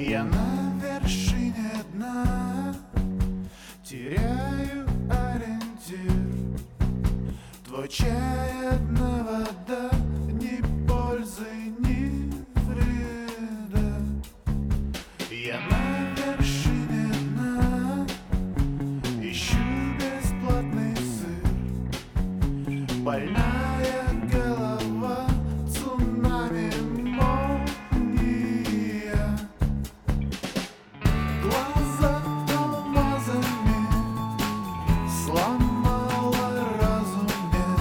Я на вершине дна, теряю ориентир. Твой чай, одна вода, ни пользы, ни вреда. Я на вершине дна, ищу бесплатный сыр. Больная голова, цунами, молния. Глаза алмазами сломала разум мне,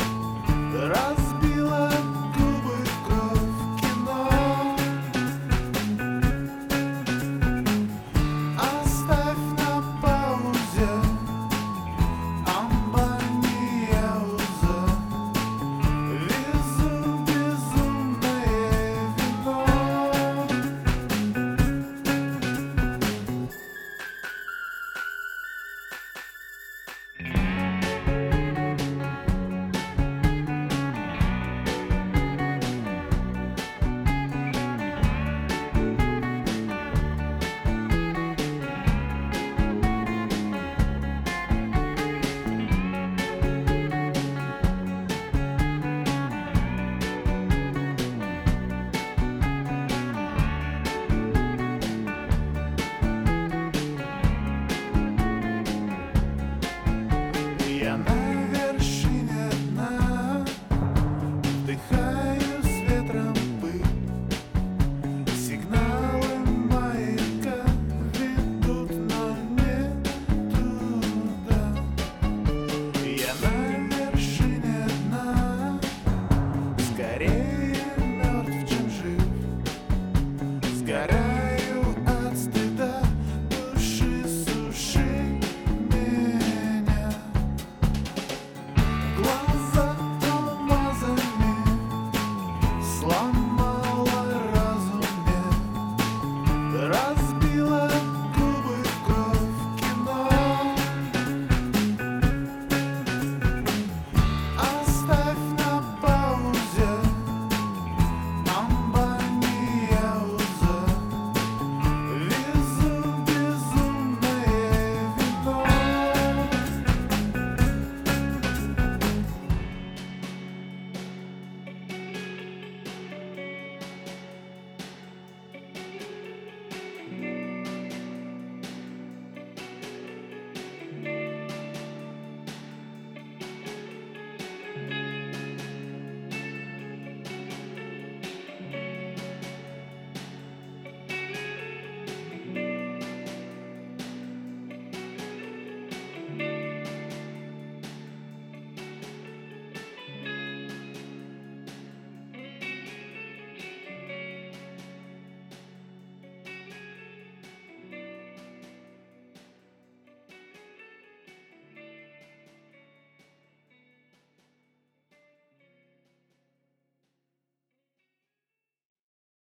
разбила губы кровь кино. Оставь на паузе амбарния уза. Везу безумное вино. Я на вершине дна, вдыхаю с ветром пыль. Сигналы маяка ведут, но не туда. Я на вершине дна, скорее мертв, чем жив. Сгораю